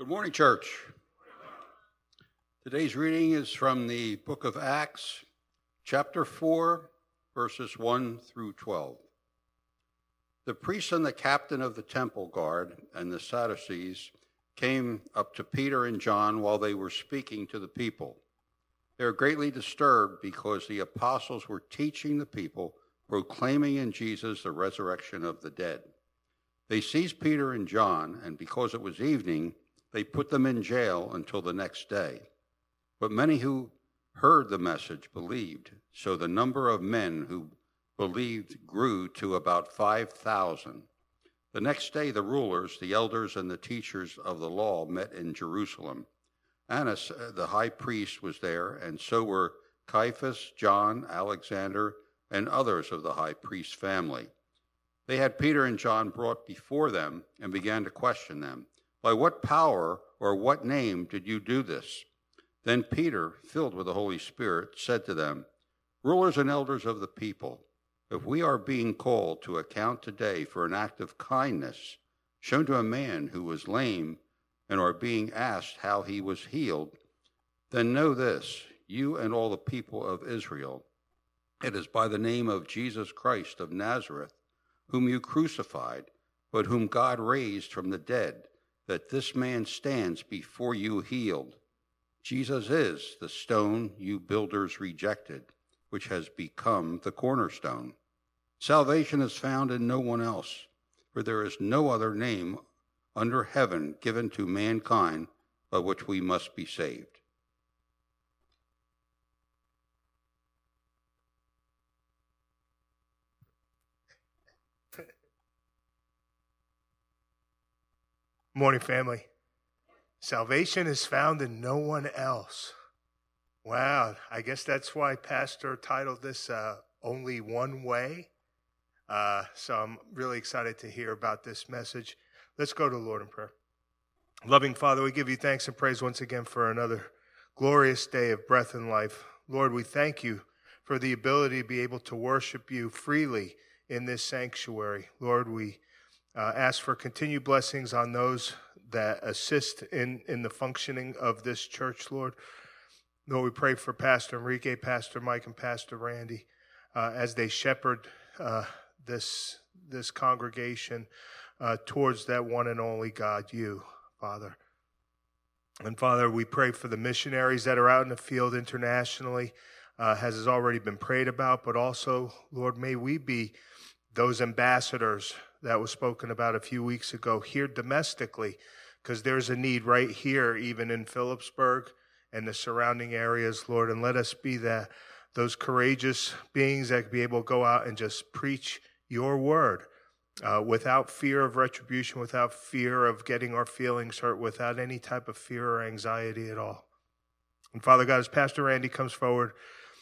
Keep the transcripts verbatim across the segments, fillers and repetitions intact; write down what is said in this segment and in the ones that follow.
Good morning, church. Today's reading is from the book of Acts, chapter four, verses one through twelve. The priests and the captain of the temple guard and the Sadducees came up to Peter and John while they were speaking to the people. They were greatly disturbed because the apostles were teaching the people, proclaiming in Jesus the resurrection of the dead. They seized Peter and John, and because it was evening, they put them in jail until the next day. But many who heard the message believed, so the number of men who believed grew to about five thousand. The next day the rulers, the elders, and the teachers of the law met in Jerusalem. Annas, the high priest, was there, and so were Caiaphas, John, Alexander, and others of the high priest's family. They had Peter and John brought before them and began to question them. By what power or what name did you do this? Then Peter, filled with the Holy Spirit, said to them, Rulers and elders of the people, if we are being called to account today for an act of kindness shown to a man who was lame and are being asked how he was healed, then know this, you and all the people of Israel, it is by the name of Jesus Christ of Nazareth, whom you crucified, but whom God raised from the dead, that this man stands before you healed. Jesus is the stone you builders rejected, which has become the cornerstone. Salvation is found in no one else, for there is no other name under heaven given to mankind by which we must be saved. Morning, family. Salvation is found in no one else. Wow, I guess that's why Pastor titled this uh, Only One Way. Uh, so I'm really excited to hear about this message. Let's go to the Lord in prayer. Loving Father, we give you thanks and praise once again for another glorious day of breath and life. Lord, we thank you for the ability to be able to worship you freely in this sanctuary. Lord, we Uh, ask for continued blessings on those that assist in, in the functioning of this church, Lord. Lord, we pray for Pastor Enrique, Pastor Mike, and Pastor Randy uh, as they shepherd uh, this, this congregation uh, towards that one and only God, you, Father. And Father, we pray for the missionaries that are out in the field internationally, uh, as has already been prayed about, but also, Lord, may we be those ambassadors that was spoken about a few weeks ago here domestically, because there's a need right here, even in Phillipsburg and the surrounding areas, Lord. And let us be that those courageous beings that be able to go out and just preach your word uh, without fear of retribution, without fear of getting our feelings hurt, without any type of fear or anxiety at all. And Father God, as Pastor Randy comes forward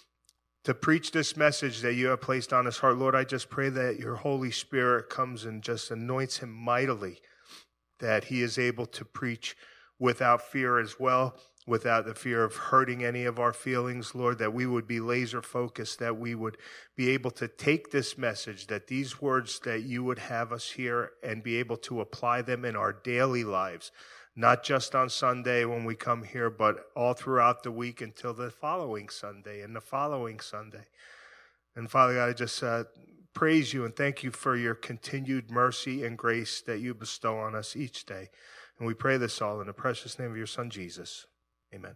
to preach this message that you have placed on his heart, Lord, I just pray that your Holy Spirit comes and just anoints him mightily, that he is able to preach without fear as well, without the fear of hurting any of our feelings, Lord, that we would be laser focused, that we would be able to take this message, that these words that you would have us hear and be able to apply them in our daily lives, not just on Sunday when we come here, but all throughout the week until the following Sunday and the following Sunday. And Father God, I just uh, praise you and thank you for your continued mercy and grace that you bestow on us each day. And we pray this all in the precious name of your Son, Jesus. Amen.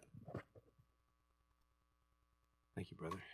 Thank you, brother.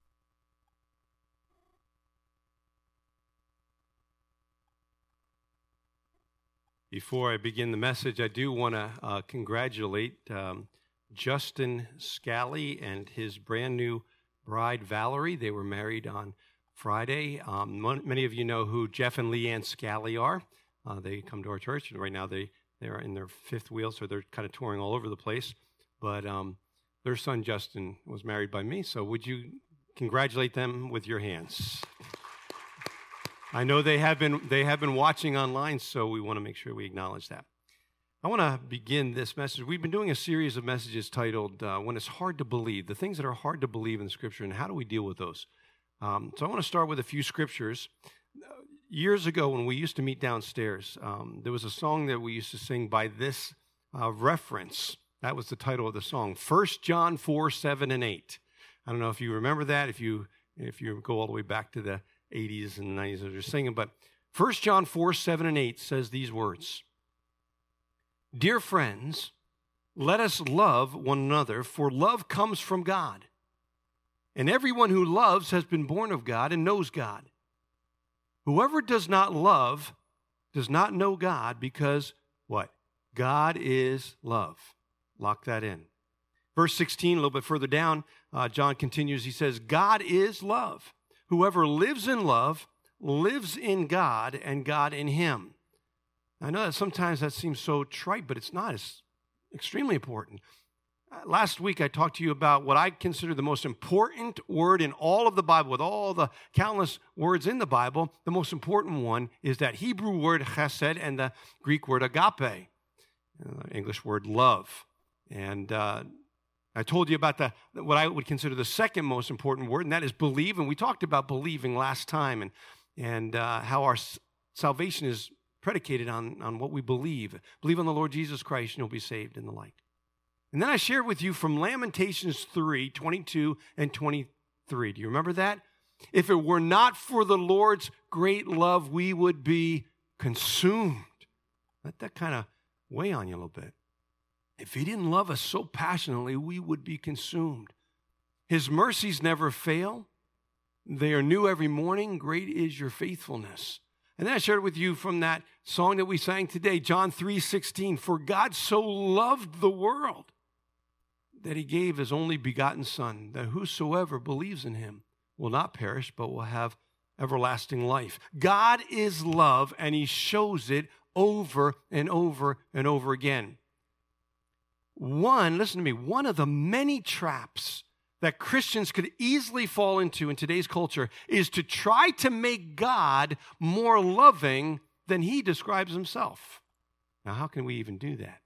Before I begin the message, I do want to uh, congratulate um, Justin Scally and his brand new bride, Valerie. They were married on Friday. Um, mon- many of you know who Jeff and Leanne Scally are. Uh, they come to our church, and right now they, they're in their fifth wheel, so they're kind of touring all over the place. But um, their son, Justin, was married by me, so would you congratulate them with your hands? I know they have been they have been watching online, so we want to make sure we acknowledge that. I want to begin this message. We've been doing a series of messages titled, uh, When It's Hard to Believe, the things that are hard to believe in Scripture, and how do we deal with those? Um, so I want to start with a few scriptures. Years ago, when we used to meet downstairs, um, there was a song that we used to sing by this uh, reference. That was the title of the song, First John four, seven, and eight. I don't know if you remember that, if you if you go all the way back to the eighties and nineties as they're singing, but First John four, seven, and eight says these words, Dear friends, let us love one another, for love comes from God. And everyone who loves has been born of God and knows God. Whoever does not love does not know God, because what? God is love. Lock that in. Verse sixteen, a little bit further down, uh, John continues, he says, God is love. Whoever lives in love lives in God and God in him. I know that sometimes that seems so trite, but it's not. It's extremely important. Uh, last week I talked to you about what I consider the most important word in all of the Bible. With all the countless words in the Bible, the most important one is that Hebrew word chesed and the Greek word agape, uh, English word love. And uh, I told you about the what I would consider the second most important word, and that is believe. And we talked about believing last time, and and uh, how our s- salvation is predicated on, on what we believe. Believe on the Lord Jesus Christ, and you'll be saved, and the like. And then I shared with you from Lamentations three, twenty-two and twenty-three. Do you remember that? If it were not for the Lord's great love, we would be consumed. Let that kind of weigh on you a little bit. If he didn't love us so passionately, we would be consumed. His mercies never fail. They are new every morning. Great is your faithfulness. And then I shared with you from that song that we sang today, John three sixteen, for God so loved the world that he gave his only begotten Son, that whosoever believes in him will not perish, but will have everlasting life. God is love, and he shows it over and over and over again. One, listen to me, one of the many traps that Christians could easily fall into in today's culture is to try to make God more loving than he describes himself. Now, how can we even do that?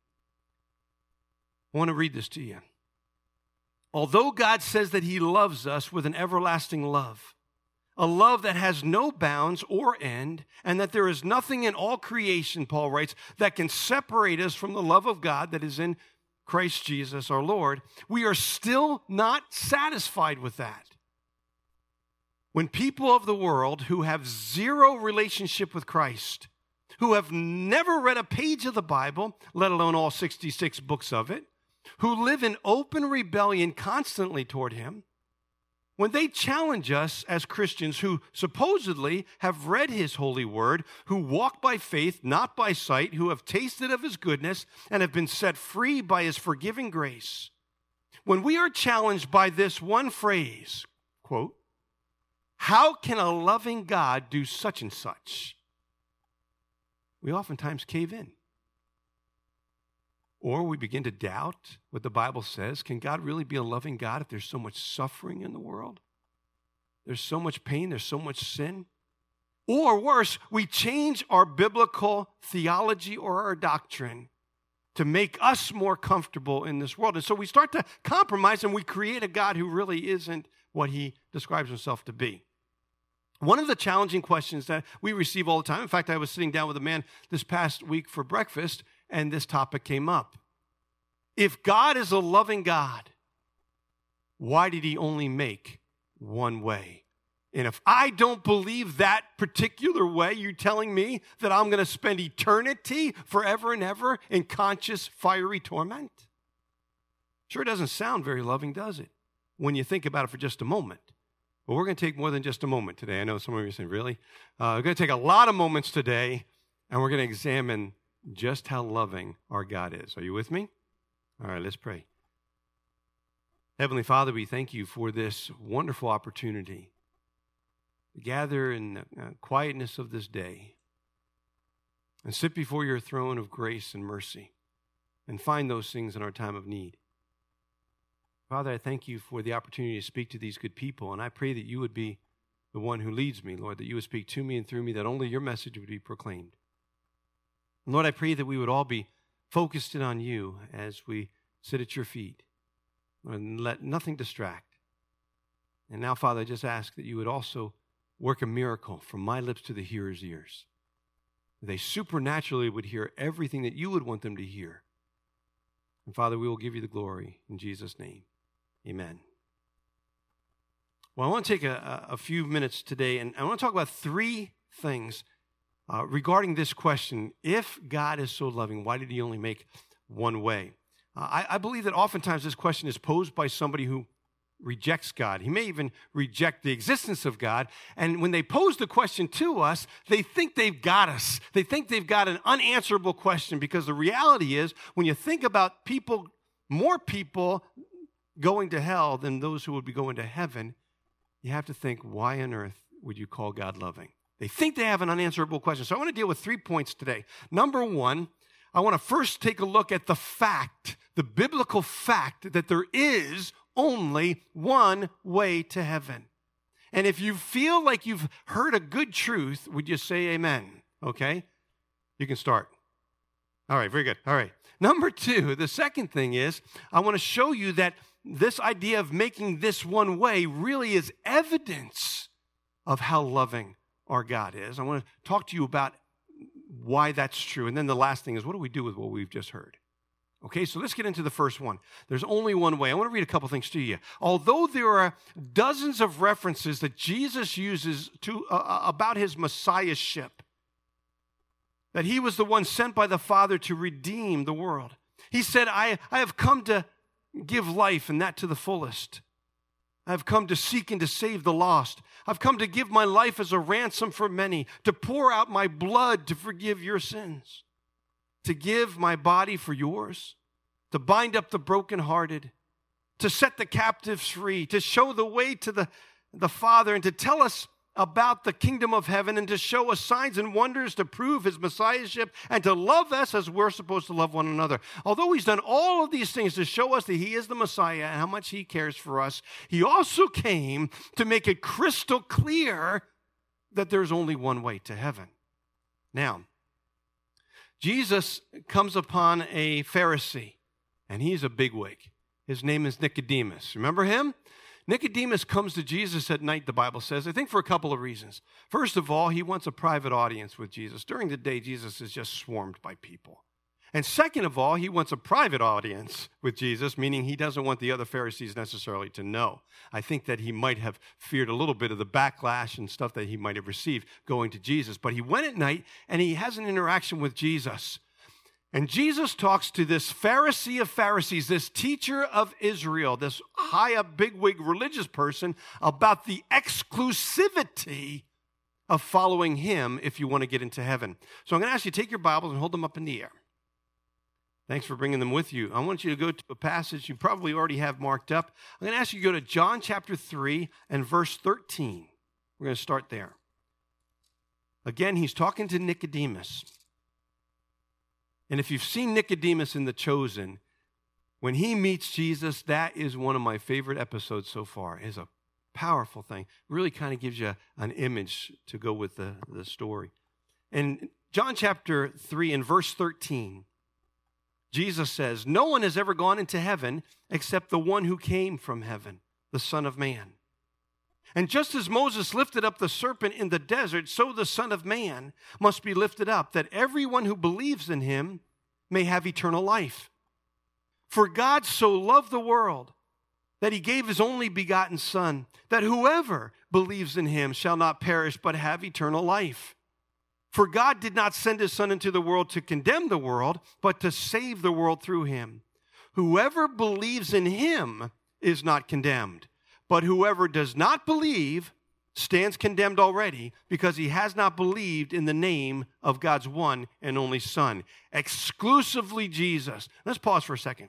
I want to read this to you. Although God says that he loves us with an everlasting love, a love that has no bounds or end, and that there is nothing in all creation, Paul writes, that can separate us from the love of God that is in Christ Jesus our Lord, we are still not satisfied with that. When people of the world who have zero relationship with Christ, who have never read a page of the Bible, let alone all sixty-six books of it, who live in open rebellion constantly toward him, when they challenge us as Christians who supposedly have read his holy word, who walk by faith, not by sight, who have tasted of his goodness and have been set free by his forgiving grace, when we are challenged by this one phrase, quote, how can a loving God do such and such? We oftentimes cave in. Or we begin to doubt what the Bible says. Can God really be a loving God if there's so much suffering in the world? There's so much pain, there's so much sin. Or worse, we change our biblical theology or our doctrine to make us more comfortable in this world. And so we start to compromise, and we create a God who really isn't what he describes himself to be. One of the challenging questions that we receive all the time, in fact, I was sitting down with a man this past week for breakfast, and this topic came up. If God is a loving God, why did he only make one way? And if I don't believe that particular way, you're telling me that I'm going to spend eternity forever and ever in conscious fiery torment? Sure doesn't sound very loving, does it? When you think about it for just a moment. But we're going to take more than just a moment today. I know some of you are saying, really? Uh, we're going to take a lot of moments today, and we're going to examine just how loving our God is. Are you with me? All right, let's pray. Heavenly Father, we thank you for this wonderful opportunity to gather in the quietness of this day and sit before your throne of grace and mercy and find those things in our time of need. Father, I thank you for the opportunity to speak to these good people, and I pray that you would be the one who leads me, Lord, that you would speak to me and through me, that only your message would be proclaimed. Lord, I pray that we would all be focused in on you as we sit at your feet, and let nothing distract. And now, Father, I just ask that you would also work a miracle from my lips to the hearer's ears. They supernaturally would hear everything that you would want them to hear And Father, we will give you the glory in Jesus' name. Amen. Well, I want to take a, a few minutes today, and I want to talk about three things uh, regarding this question. If God is so loving, why did he only make one way? Uh, I, I believe that oftentimes this question is posed by somebody who rejects God. He may even reject the existence of God. And when they pose the question to us, they think they've got us. They think they've got an unanswerable question, because the reality is, when you think about people, more people going to hell than those who would be going to heaven, you have to think, why on earth would you call God loving? They think they have an unanswerable question. So I want to deal with three points today. Number one, I want to first take a look at the fact, the biblical fact that there is only one way to heaven. And if you feel like you've heard a good truth, would you say amen? Okay? You can start. All right, very good. All right. Number two, the second thing is, I want to show you that this idea of making this one way really is evidence of how loving our God is. I want to talk to you about why that's true. And then the last thing is, what do we do with what we've just heard? Okay, so let's get into the first one. There's only one way. I want to read a couple things to you. Although there are dozens of references that Jesus uses to uh, about his messiahship, that he was the one sent by the Father to redeem the world. He said, I, I have come to give life, and that to the fullest. I've come to seek and to save the lost. I've come to give my life as a ransom for many, to pour out my blood to forgive your sins, to give my body for yours, to bind up the brokenhearted, to set the captives free, to show the way to the, the Father, and to tell us about the kingdom of heaven, and to show us signs and wonders to prove his messiahship, and to love us as we're supposed to love one another. Although he's done all of these things to show us that he is the Messiah and how much he cares for us, he also came to make it crystal clear that there's only one way to heaven. Now, Jesus comes upon a Pharisee, and he's a bigwig. His name is Nicodemus. Remember him? Nicodemus comes to Jesus at night, the Bible says, I think for a couple of reasons. First of all, he wants a private audience with Jesus. During the day, Jesus is just swarmed by people. And second of all, he wants a private audience with Jesus, meaning he doesn't want the other Pharisees necessarily to know. I think that he might have feared a little bit of the backlash and stuff that he might have received going to Jesus. But he went at night, and he has an interaction with Jesus. And Jesus talks to this Pharisee of Pharisees, this teacher of Israel, this high-up, bigwig religious person, about the exclusivity of following him if you want to get into heaven. So I'm going to ask you to take your Bibles and hold them up in the air. Thanks for bringing them with you. I want you to go to a passage you probably already have marked up. I'm going to ask you to go to John chapter three and verse thirteen. We're going to start there. Again, he's talking to Nicodemus. And if you've seen Nicodemus in The Chosen, when he meets Jesus, that is one of my favorite episodes so far. It's a powerful thing. Really kind of gives you an image to go with the, the story. In John chapter three and verse thirteen, Jesus says, no one has ever gone into heaven except the one who came from heaven, the Son of Man. And just as Moses lifted up the serpent in the desert, so the Son of Man must be lifted up, that everyone who believes in him may have eternal life. For God so loved the world that he gave his only begotten Son, that whoever believes in him shall not perish but have eternal life. For God did not send his Son into the world to condemn the world, but to save the world through him. Whoever believes in him is not condemned. But whoever does not believe stands condemned already, because he has not believed in the name of God's one and only Son. Exclusively Jesus. Let's pause for a second.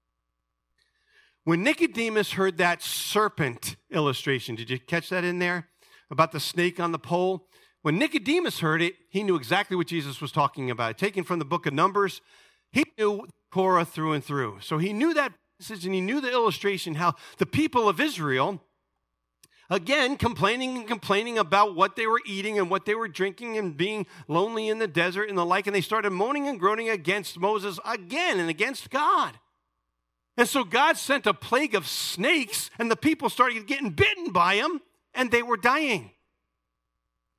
When Nicodemus heard that serpent illustration, did you catch that in there? About the snake on the pole? When Nicodemus heard it, he knew exactly what Jesus was talking about. Taken from the book of Numbers, he knew Torah through and through. So he knew that and he knew the illustration, how the people of Israel, again, complaining and complaining about what they were eating and what they were drinking and being lonely in the desert and the like, and they started moaning and groaning against Moses again and against God. And so God sent a plague of snakes, and the people started getting bitten by them, and they were dying.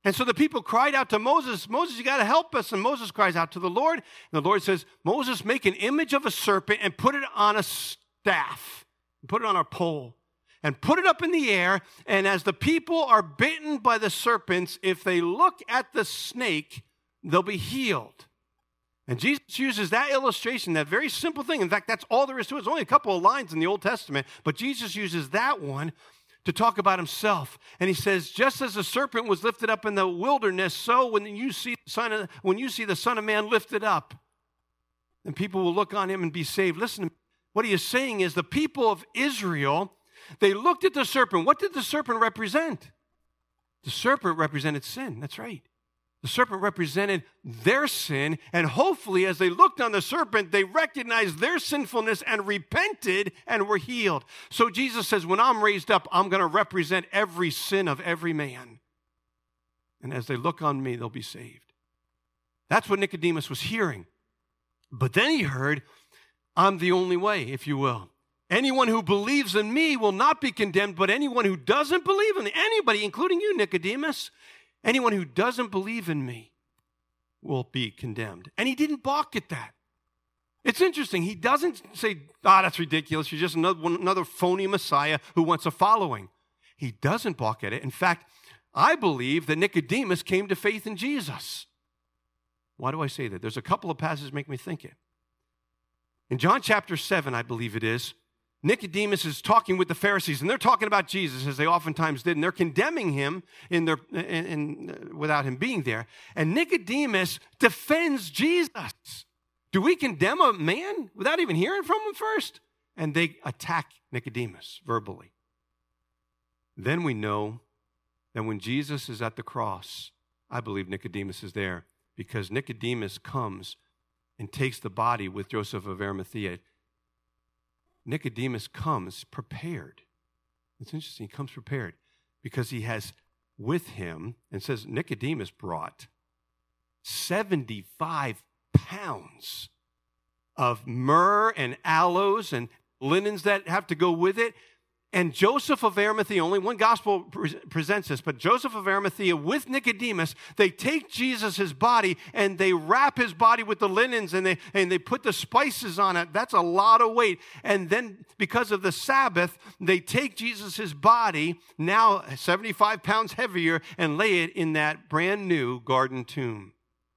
And so the people cried out to Moses, Moses, you got to help us. And Moses cries out to the Lord. And the Lord says, Moses, make an image of a serpent and put it on a staff. Put it on a pole. And put it up in the air. And as the people are bitten by the serpents, if they look at the snake, they'll be healed. And Jesus uses that illustration, that very simple thing. In fact, that's all there is to it. It's only a couple of lines in the Old Testament. But Jesus uses that one to talk about himself. And he says, just as the serpent was lifted up in the wilderness, so when you see the Son of, when you see the Son of Man lifted up, then people will look on him and be saved. Listen, what he is saying is the people of Israel, they looked at the serpent. What did the serpent represent? The serpent represented sin. That's right. The serpent represented their sin, and hopefully as they looked on the serpent, they recognized their sinfulness and repented and were healed. So Jesus says, when I'm raised up, I'm going to represent every sin of every man. And as they look on me, they'll be saved. That's what Nicodemus was hearing. But then he heard, I'm the only way, if you will. Anyone who believes in me will not be condemned, but anyone who doesn't believe in me, anybody, including you, Nicodemus, anyone who doesn't believe in me will be condemned. And he didn't balk at that. It's interesting. He doesn't say, ah, oh, that's ridiculous. You're just another, another phony Messiah who wants a following. He doesn't balk at it. In fact, I believe that Nicodemus came to faith in Jesus. Why do I say that? There's a couple of passages that make me think it. In John chapter seven, I believe it is, Nicodemus is talking with the Pharisees, and they're talking about Jesus, as they oftentimes did, and they're condemning him in their, in, in, without him being there. And Nicodemus defends Jesus. Do we condemn a man without even hearing from him first? And they attack Nicodemus verbally. Then we know that when Jesus is at the cross, I believe Nicodemus is there, because Nicodemus comes and takes the body with Joseph of Arimathea. Nicodemus comes prepared. It's interesting. He comes prepared because he has with him, and says Nicodemus brought seventy-five pounds of myrrh and aloes and linens that have to go with it. And Joseph of Arimathea, only one gospel pre- presents this, but Joseph of Arimathea with Nicodemus, they take Jesus' body and they wrap his body with the linens and they, and they put the spices on it. That's a lot of weight. And then because of the Sabbath, they take Jesus' body, now seventy-five pounds heavier, and lay it in that brand new garden tomb.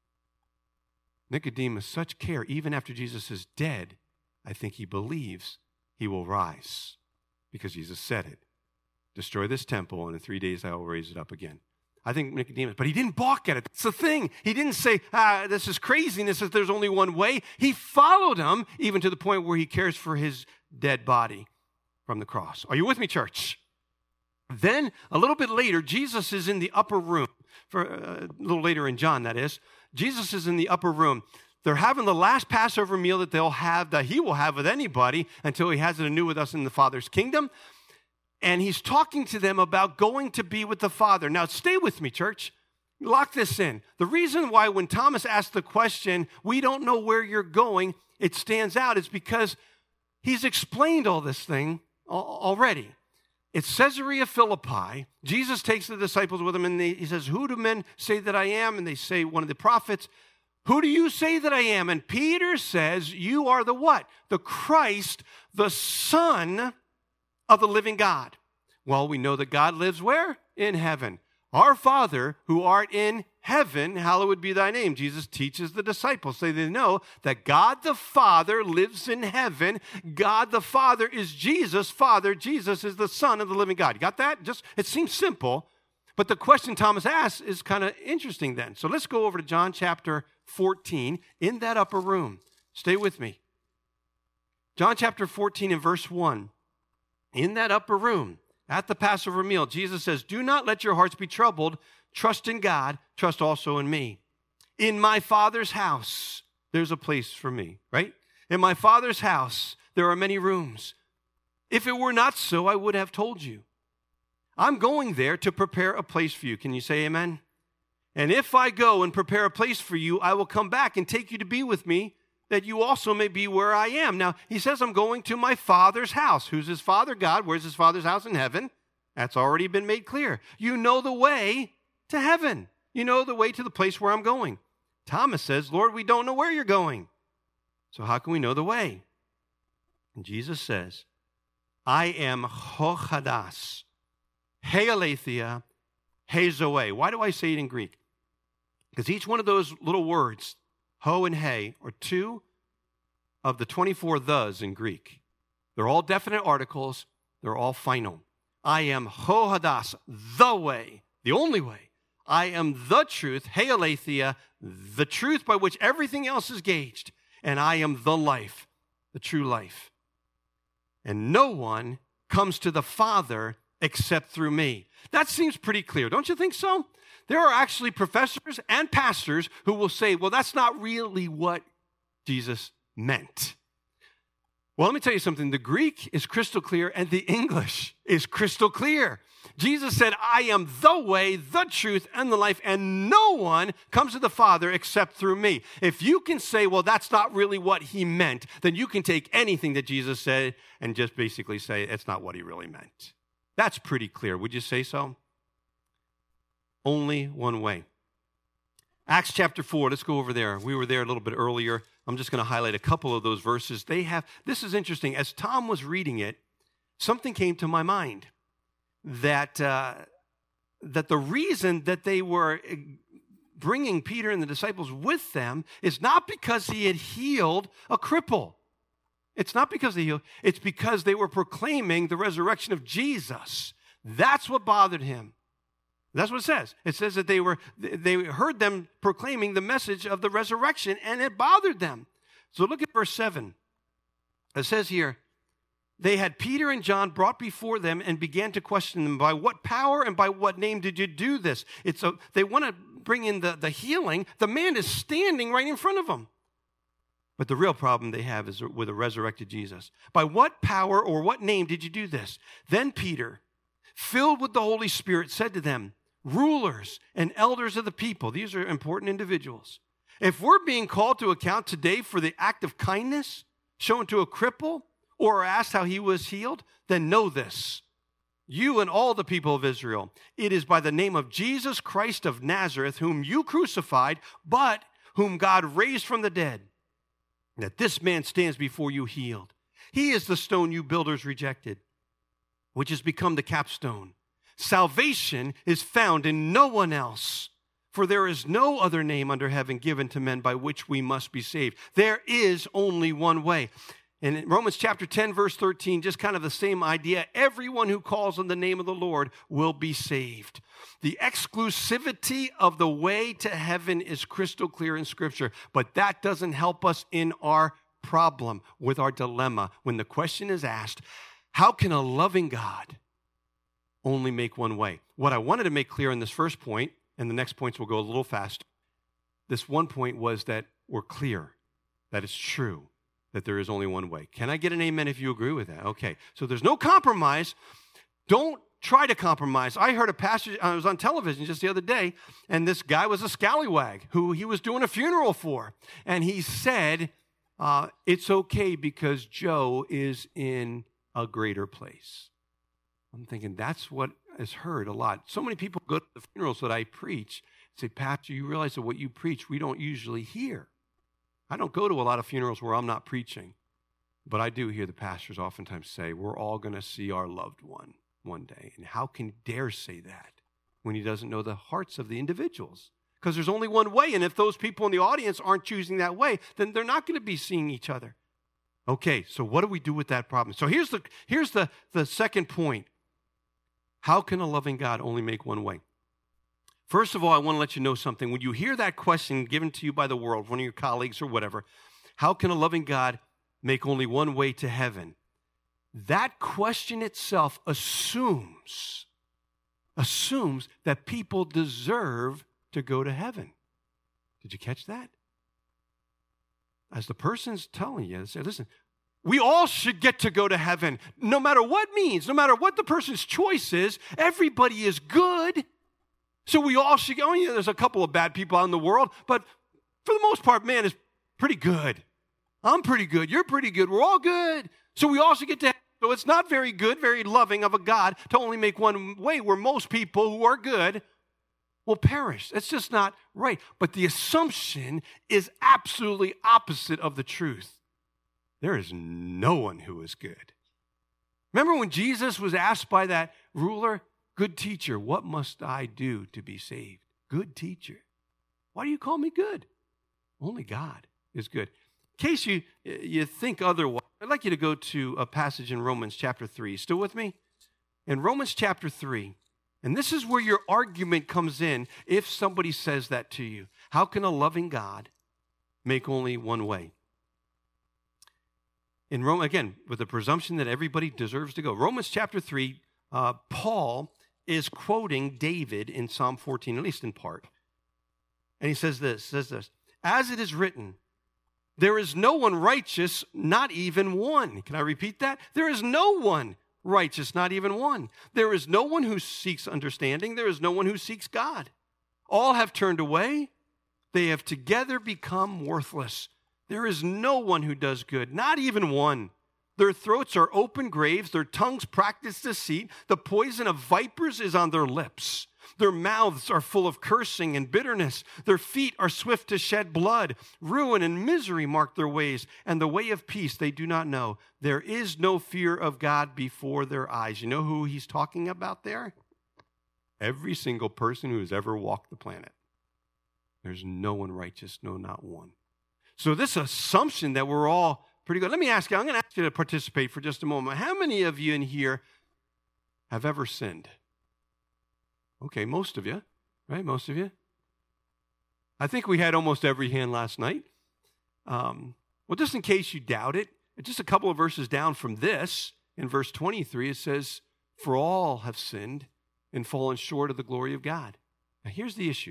Nicodemus, such care, even after Jesus is dead, I think he believes he will rise. Because Jesus said it. Destroy this temple, and in three days I will raise it up again. I think Nicodemus, but he didn't balk at it. That's the thing. He didn't say, ah, this is craziness, that there's only one way. He followed him, even to the point where he cares for his dead body from the cross. Are you with me, church? Then, a little bit later, Jesus is in the upper room. For uh, a little later in John, that is. Jesus is in the upper room. They're having the last Passover meal that they'll have, that he will have with anybody until he has it anew with us in the Father's kingdom. And he's talking to them about going to be with the Father. Now, stay with me, church. Lock this in. The reason why when Thomas asked the question, we don't know where you're going, it stands out is because he's explained all this thing already. It's Caesarea Philippi. Jesus takes the disciples with him, and they, he says, who do men say that I am? And they say, one of the prophets. Who do you say that I am? And Peter says, you are the what? The Christ, the Son of the living God. Well, we know that God lives where? In heaven. Our Father, who art in heaven, hallowed be thy name. Jesus teaches the disciples so they know that God the Father lives in heaven. God the Father is Jesus' Father. Jesus is the Son of the living God. You got that? Just, it seems simple. But the question Thomas asks is kind of interesting then. So let's go over to John chapter fourteen in that upper room. Stay with me. John chapter fourteen and verse one. In that upper room, at the Passover meal, Jesus says, do not let your hearts be troubled. Trust in God. Trust also in me. In my Father's house, there's a place for me, right? In my Father's house, there are many rooms. If it were not so, I would have told you. I'm going there to prepare a place for you. Can you say amen? And if I go and prepare a place for you, I will come back and take you to be with me, that you also may be where I am. Now, he says, I'm going to my Father's house. Who's his Father? God. Where's his Father's house? In heaven. That's already been made clear. You know the way to heaven. You know the way to the place where I'm going. Thomas says, Lord, we don't know where you're going. So how can we know the way? And Jesus says, I am Hochadas, He Aletheia, He Zoe. Why do I say it in Greek? Because each one of those little words, ho and he, are two of the twenty-four thes in Greek. They're all definite articles. They're all final. I am Hochadas, the way, the only way. I am the truth, He Aletheia, the truth by which everything else is gauged. And I am the life, the true life. And no one comes to the Father except through me. That seems pretty clear, don't you think so? There are actually professors and pastors who will say, well, that's not really what Jesus meant. Well, let me tell you something. The Greek is crystal clear and the English is crystal clear. Jesus said, I am the way, the truth, and the life, and no one comes to the Father except through me. If you can say, well, that's not really what he meant, then you can take anything that Jesus said and just basically say it's not what he really meant. That's pretty clear. Would you say so? Only one way. Acts chapter four, let's go over there. We were there a little bit earlier. I'm just going to highlight a couple of those verses. They have, this is interesting. As Tom was reading it, something came to my mind. That, uh, that the reason that they were bringing Peter and the disciples with them is not because he had healed a cripple. It's not because they healed. It's because they were proclaiming the resurrection of Jesus. That's what bothered him. That's what it says. It says that they were they heard them proclaiming the message of the resurrection, and it bothered them. So look at verse seven. It says here, they had Peter and John brought before them and began to question them, by what power and by what name did you do this? It's a, they want to bring in the, the healing. The man is standing right in front of them. But the real problem they have is with a resurrected Jesus. By what power or what name did you do this? Then Peter, filled with the Holy Spirit, said to them, rulers and elders of the people, these are important individuals. If we're being called to account today for the act of kindness shown to a cripple, or asked how he was healed, then know this, you and all the people of Israel, it is by the name of Jesus Christ of Nazareth, whom you crucified, but whom God raised from the dead, that this man stands before you healed. He is the stone you builders rejected, which has become the capstone. Salvation is found in no one else, for there is no other name under heaven given to men by which we must be saved. There is only one way. In Romans chapter ten, verse thirteen, just kind of the same idea. Everyone who calls on the name of the Lord will be saved. The exclusivity of the way to heaven is crystal clear in Scripture, but that doesn't help us in our problem, with our dilemma. When the question is asked, how can a loving God only make one way? What I wanted to make clear in this first point, and the next points will go a little faster, this one point was that we're clear, that it's true, that there is only one way. Can I get an amen if you agree with that? Okay, so there's no compromise. Don't try to compromise. I heard a pastor, I was on television just the other day, and this guy was a scallywag who he was doing a funeral for. And he said, uh, it's okay because Joe is in a greater place. I'm thinking that's what is heard a lot. So many people go to the funerals that I preach and say, Pastor, you realize that what you preach, we don't usually hear. I don't go to a lot of funerals where I'm not preaching, but I do hear the pastors oftentimes say, we're all going to see our loved one one day. And how can he dare say that when he doesn't know the hearts of the individuals? Because there's only one way, and if those people in the audience aren't choosing that way, then they're not going to be seeing each other. Okay, so what do we do with that problem? So here's the, here's the, the second point. How can a loving God only make one way? First of all, I want to let you know something. When you hear that question given to you by the world, one of your colleagues or whatever, how can a loving God make only one way to heaven? That question itself assumes, assumes that people deserve to go to heaven. Did you catch that? As the person's telling you, say, listen, we all should get to go to heaven, no matter what means, no matter what the person's choice is. Everybody is good. So we all should go. Oh, yeah, there's a couple of bad people out in the world, but for the most part, man is pretty good. I'm pretty good. You're pretty good. We're all good. So we all should get to heaven. So it's not very good, very loving of a God to only make one way where most people who are good will perish. That's just not right. But the assumption is absolutely opposite of the truth. There is no one who is good. Remember when Jesus was asked by that ruler, good teacher, what must I do to be saved? Good teacher. Why do you call me good? Only God is good. In case you, you think otherwise, I'd like you to go to a passage in Romans chapter three. Still with me? In Romans chapter three, and this is where your argument comes in if somebody says that to you. How can a loving God make only one way? In Rome, again, with the presumption that everybody deserves to go. Romans chapter three, uh, Paul is quoting David in Psalm fourteen, at least in part. And he says this, says this, as it is written, there is no one righteous, not even one. Can I repeat that? There is no one righteous, not even one. There is no one who seeks understanding. There is no one who seeks God. All have turned away. They have together become worthless. There is no one who does good, not even one. Their throats are open graves. Their tongues practice deceit. The poison of vipers is on their lips. Their mouths are full of cursing and bitterness. Their feet are swift to shed blood. Ruin and misery mark their ways, and the way of peace they do not know. There is no fear of God before their eyes. You know who he's talking about there? Every single person who has ever walked the planet. There's no one righteous, no, not one. So this assumption that we're all pretty good. Let me ask you, I'm going to ask you to participate for just a moment. How many of you in here have ever sinned? Okay, most of you, right? Most of you. I think we had almost every hand last night. Um, well, just in case you doubt it, just a couple of verses down from this, in verse twenty-three, it says, for all have sinned and fallen short of the glory of God. Now, here's the issue.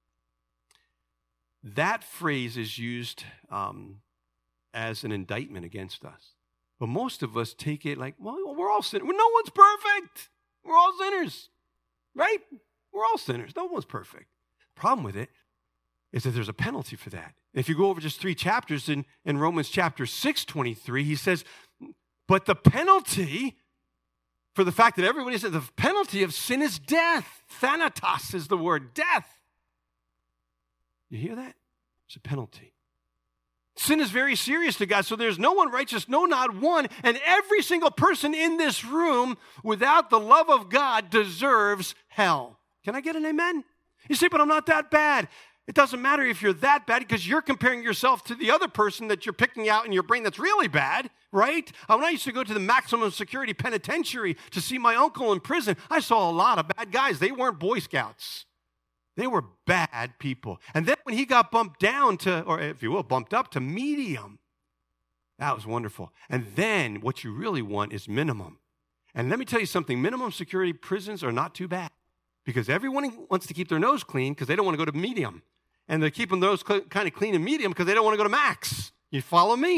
That phrase is used um, as an indictment against us. But most of us take it like, well, we're all sinners. Well, no one's perfect. We're all sinners. Right? We're all sinners. No one's perfect. Problem with it is that there's a penalty for that. If you go over just three chapters in, in Romans chapter six, twenty-three, he says, but the penalty for the fact that everybody says the penalty of sin is death. Thanatos is the word, death. You hear that? It's a penalty. Sin is very serious to God, so there's no one righteous, no, not one. And every single person in this room without the love of God deserves hell. Can I get an amen? You say, but I'm not that bad. It doesn't matter if you're that bad because you're comparing yourself to the other person that you're picking out in your brain that's really bad, right? When I used to go to the maximum security penitentiary to see my uncle in prison, I saw a lot of bad guys. They weren't Boy Scouts. They were bad people. And then when he got bumped down to, or if you will, bumped up to medium, that was wonderful. And then what you really want is minimum. And let me tell you something, minimum security prisons are not too bad because everyone wants to keep their nose clean because they don't want to go to medium. And they're keeping their nose cl- kind of clean in medium because they don't want to go to max. You follow me?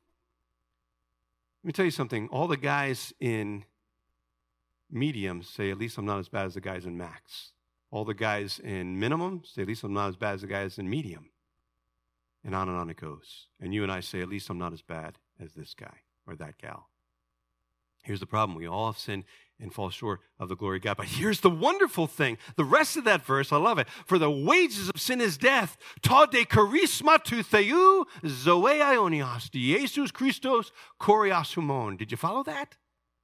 Let me tell you something. All the guys in medium say, at least I'm not as bad as the guys in max. All the guys in minimum say, at least I'm not as bad as the guys in medium. And on and on it goes. And you and I say, at least I'm not as bad as this guy or that gal. Here's the problem. We all have sinned and fall short of the glory of God. But here's the wonderful thing. The rest of that verse, I love it. For the wages of sin is death. Ta de charisma tu theou zoe ionios. Jesus Christos korios humon. Did you follow that?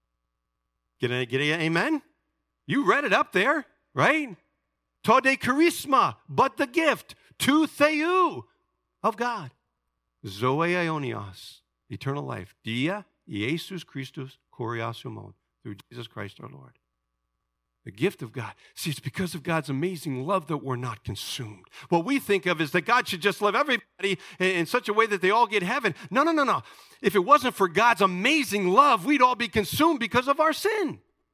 Get a, get a amen? You read it up there, right? Ta de charisma, but the gift, tu theou, of God. Zoe ionios, eternal life. Dia Jesus Christus korios humon, through Jesus Christ our Lord. The gift of God. See, it's because of God's amazing love that we're not consumed. What we think of is that God should just love everybody in such a way that they all get heaven. No, no, no, no. If it wasn't for God's amazing love, we'd all be consumed because of our sin.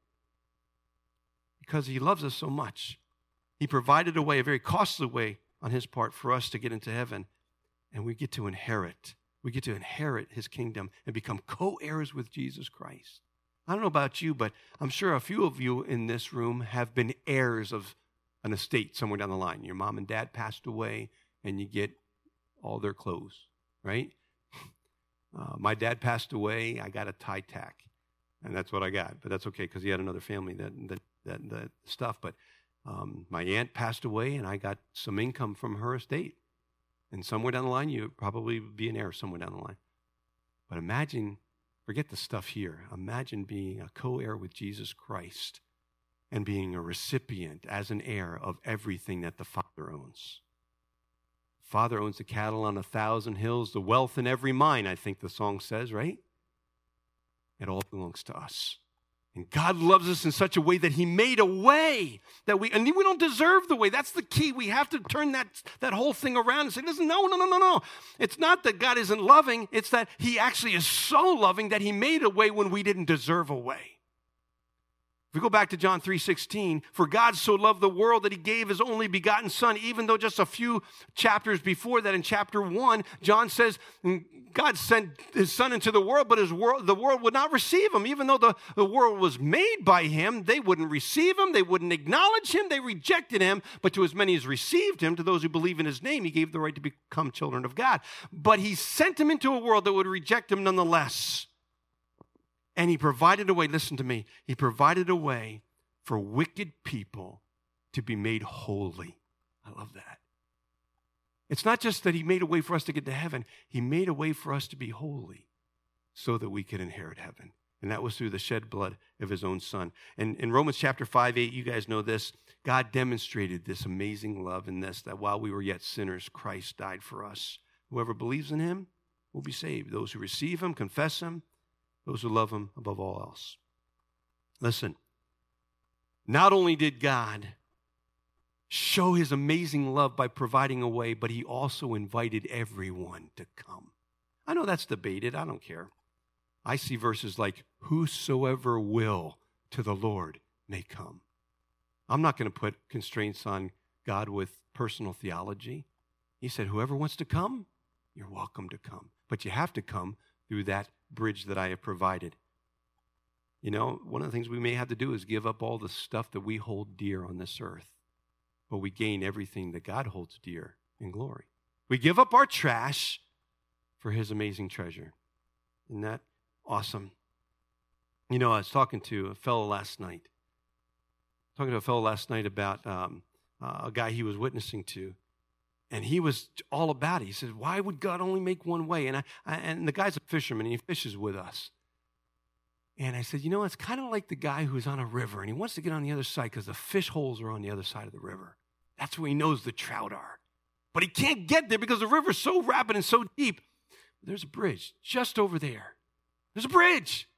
Because he loves us so much. He provided a way, a very costly way on his part for us to get into heaven. And we get to inherit. We get to inherit his kingdom and become co-heirs with Jesus Christ. I don't know about you, but I'm sure a few of you in this room have been heirs of an estate somewhere down the line. Your mom and dad passed away, and you get all their clothes, right? Uh, my dad passed away. I got a tie tack, and that's what I got. But that's okay because he had another family that that that, that stuff. But Um, my aunt passed away, and I got some income from her estate. And somewhere down the line, you probably be an heir somewhere down the line. But imagine, forget the stuff here. Imagine being a co-heir with Jesus Christ and being a recipient as an heir of everything that the Father owns. Father owns the cattle on a thousand hills, the wealth in every mine, I think the song says, right? It all belongs to us. And God loves us in such a way that he made a way that we, and we don't deserve the way. That's the key. We have to turn that, that whole thing around and say, listen, no, no, no, no, no. It's not that God isn't loving. It's that he actually is so loving that he made a way when we didn't deserve a way. If we go back to John three sixteen, for God so loved the world that he gave his only begotten son, even though just a few chapters before that in chapter one, John says, God sent his son into the world, but his world, the world would not receive him. Even though the, the world was made by him, they wouldn't receive him. They wouldn't acknowledge him. They rejected him. But to as many as received him, to those who believe in his name, he gave the right to become children of God. But he sent him into a world that would reject him nonetheless. And he provided a way, listen to me, he provided a way for wicked people to be made holy. I love that. It's not just that he made a way for us to get to heaven. He made a way for us to be holy so that we could inherit heaven. And that was through the shed blood of his own son. And in Romans chapter five, eight, you guys know this. God demonstrated this amazing love in this, that while we were yet sinners, Christ died for us. Whoever believes in him will be saved. Those who receive him, confess him, those who love him above all else. Listen, not only did God show his amazing love by providing a way, but he also invited everyone to come. I know that's debated. I don't care. I see verses like, whosoever will to the Lord may come. I'm not going to put constraints on God with personal theology. He said, whoever wants to come, you're welcome to come. But you have to come through that bridge that I have provided. You know, one of the things we may have to do is give up all the stuff that we hold dear on this earth. But we gain everything that God holds dear in glory. We give up our trash for his amazing treasure. Isn't that awesome? You know, I was talking to a fellow last night. Talking to a fellow last night about um, uh, a guy he was witnessing to. And he was all about it. He said, why would God only make one way? And, I, I, and the guy's a fisherman, and he fishes with us. And I said, you know, it's kind of like the guy who's on a river, and he wants to get on the other side because the fish holes are on the other side of the river. That's where he knows the trout are. But he can't get there because the river's so rapid and so deep. There's a bridge just over there. There's a bridge.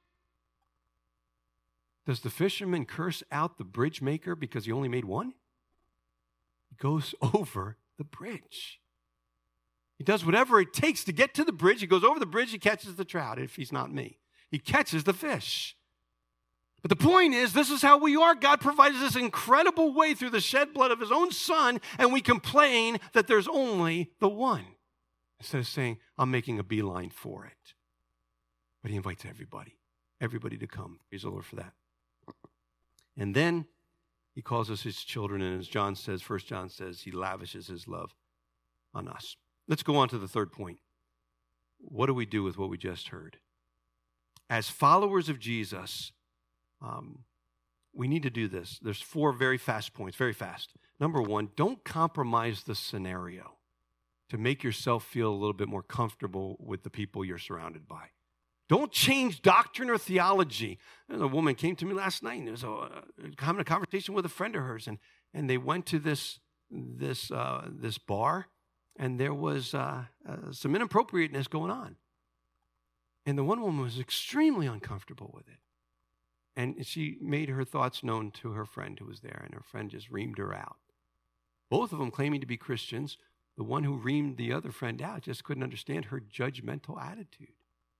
Does the fisherman curse out the bridge maker because he only made one? He goes over the bridge. He does whatever it takes to get to the bridge. He goes over the bridge, he catches the trout, if he's not me. He catches the fish. But the point is, this is how we are. God provides this incredible way through the shed blood of his own son, and we complain that there's only the one. Instead of saying, I'm making a beeline for it. But he invites everybody, everybody to come. Praise the Lord for that. And then he calls us his children, and as John says, First John says, he lavishes his love on us. Let's go on to the third point. What do we do with what we just heard? As followers of Jesus, um, we need to do this. There's four very fast points, very fast. Number one, don't compromise the scenario to make yourself feel a little bit more comfortable with the people you're surrounded by. Don't change doctrine or theology. A woman came to me last night, and there was a, having a conversation with a friend of hers, and, and they went to this, this, uh, this bar, and there was uh, uh, some inappropriateness going on. And the one woman was extremely uncomfortable with it. And she made her thoughts known to her friend who was there, and her friend just reamed her out. Both of them claiming to be Christians. The one who reamed the other friend out just couldn't understand her judgmental attitude.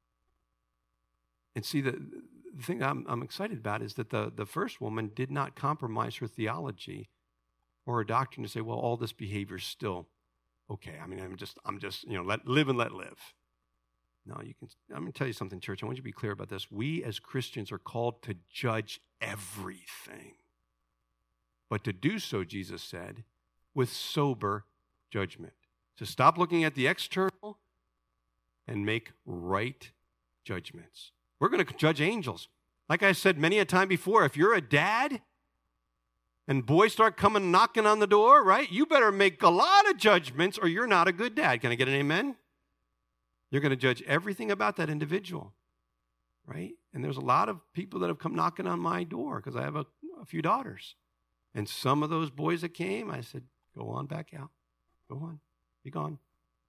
And see, the, the thing I'm, I'm excited about is that the, the first woman did not compromise her theology or her doctrine to say, well, all this behavior is still okay. I mean, I'm just, I'm just, you know, let live and let live. No, you can. I'm going to tell you something, church. I want you to be clear about this. We as Christians are called to judge everything. But to do so, Jesus said, with sober judgment. To stop looking at the external and make right judgments. We're going to judge angels. Like I said many a time before, if you're a dad, and boys start coming knocking on the door, right? You better make a lot of judgments or you're not a good dad. Can I get an amen? You're going to judge everything about that individual, right? And there's a lot of people that have come knocking on my door because I have a, a few daughters. And some of those boys that came, I said, go on back out. Go on. Be gone.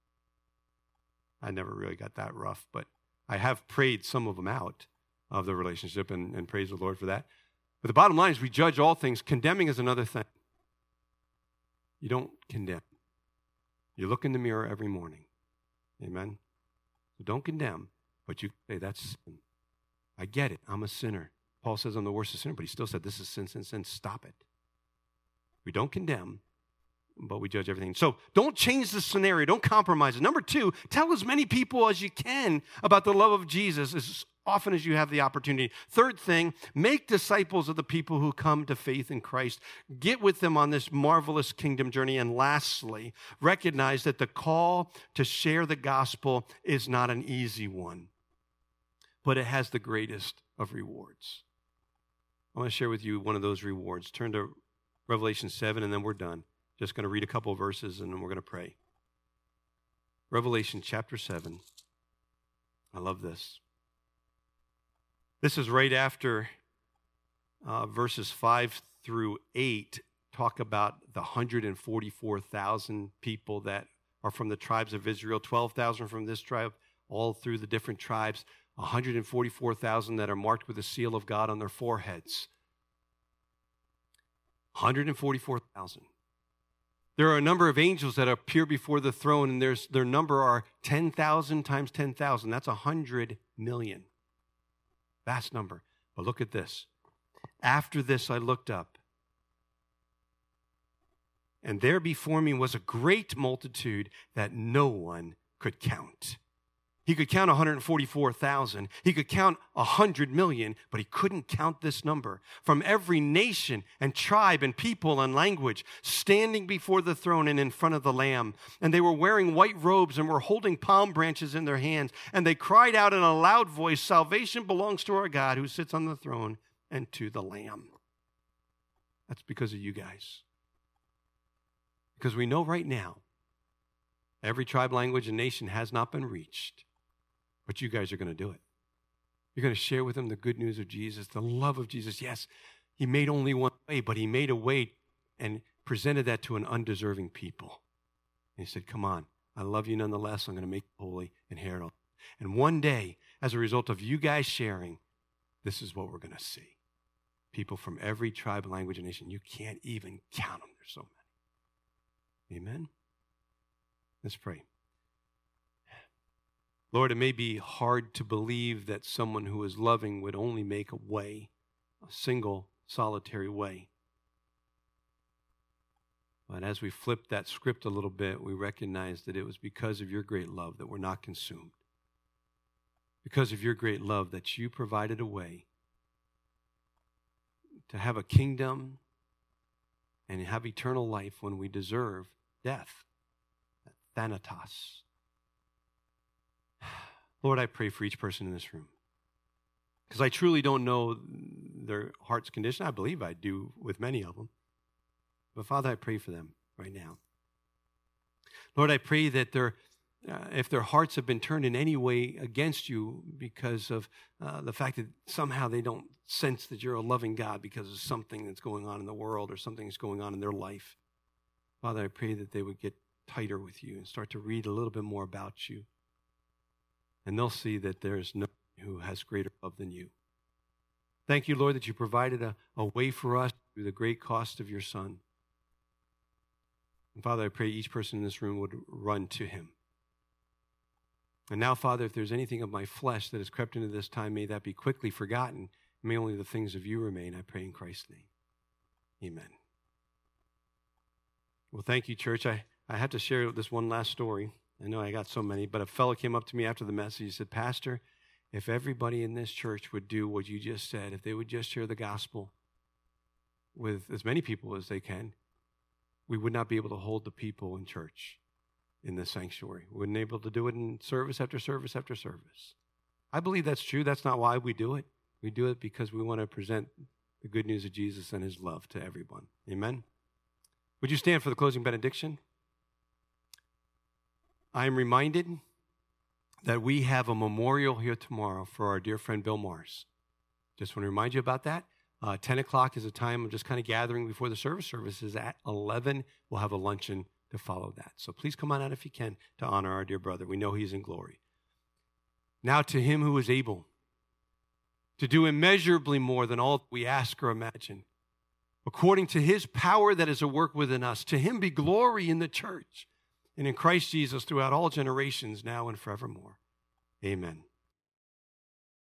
I never really got that rough, but I have prayed some of them out of the relationship, and, and praise the Lord for that. But the bottom line is we judge all things. Condemning is another thing. You don't condemn. You look in the mirror every morning. Amen? So don't condemn, but you say, that's sin. I get it. I'm a sinner. Paul says I'm the worst of sinners, but he still said, this is sin, sin, sin. Stop it. We don't condemn, but we judge everything. So don't change the scenario. Don't compromise it. Number two, tell as many people as you can about the love of Jesus as often as you have the opportunity. Third thing, make disciples of the people who come to faith in Christ. Get with them on this marvelous kingdom journey. And lastly, recognize that the call to share the gospel is not an easy one, but it has the greatest of rewards. I want to share with you one of those rewards. Turn to Revelation seven, and then we're done. Just going to read a couple of verses, and then we're going to pray. Revelation chapter seven. I love this. This is right after uh, verses five through eight talk about the one hundred forty-four thousand people that are from the tribes of Israel, twelve thousand from this tribe, all through the different tribes, one hundred forty-four thousand that are marked with the seal of God on their foreheads. one hundred forty-four thousand. There are a number of angels that appear before the throne, and there's, their number are ten thousand times ten thousand. That's one hundred million. Vast number. But look at this. After this, I looked up, and there before me was a great multitude that no one could count. He could count one hundred forty-four thousand. He could count one hundred million, but he couldn't count this number. From every nation and tribe and people and language, standing before the throne and in front of the Lamb. And they were wearing white robes and were holding palm branches in their hands. And they cried out in a loud voice, salvation belongs to our God who sits on the throne and to the Lamb. That's because of you guys. Because we know right now, every tribe, language, and nation has not been reached. But you guys are going to do it. You're going to share with them the good news of Jesus, the love of Jesus. Yes, he made only one way, but he made a way and presented that to an undeserving people. And he said, come on, I love you nonetheless. I'm going to make you holy and inherit all. And one day, as a result of you guys sharing, this is what we're going to see. People from every tribe, language, and nation. You can't even count them. There's so many. Amen? Let's pray. Lord, it may be hard to believe that someone who is loving would only make a way, a single, solitary way. But as we flip that script a little bit, we recognize that it was because of your great love that we're not consumed. Because of your great love that you provided a way to have a kingdom and have eternal life when we deserve death. Thanatos. Lord, I pray for each person in this room. Because I truly don't know their heart's condition. I believe I do with many of them. But Father, I pray for them right now. Lord, I pray that their, uh, if their hearts have been turned in any way against you because of uh, the fact that somehow they don't sense that you're a loving God because of something that's going on in the world or something that's going on in their life. Father, I pray that they would get tighter with you and start to read a little bit more about you. And they'll see that there's no one who has greater love than you. Thank you, Lord, that you provided a, a way for us through the great cost of your Son. And Father, I pray each person in this room would run to him. And now, Father, if there's anything of my flesh that has crept into this time, may that be quickly forgotten. May only the things of you remain, I pray in Christ's name. Amen. Well, thank you, church. I, I have to share this one last story. I know I got so many, but a fellow came up to me after the message. He said, Pastor, if everybody in this church would do what you just said, if they would just share the gospel with as many people as they can, we would not be able to hold the people in church in this sanctuary. We wouldn't be able to do it in service after service after service. I believe that's true. That's not why we do it. We do it because we want to present the good news of Jesus and his love to everyone. Amen. Would you stand for the closing benediction? I am reminded that we have a memorial here tomorrow for our dear friend Bill Mars. Just want to remind you about that. Uh, ten o'clock is a time of just kind of gathering before the service. Service is at eleven. We'll have a luncheon to follow that. So please come on out if you can to honor our dear brother. We know he's in glory. Now to him who is able to do immeasurably more than all we ask or imagine, according to his power that is at work within us, to him be glory in the church and in Christ Jesus throughout all generations, now and forevermore. Amen.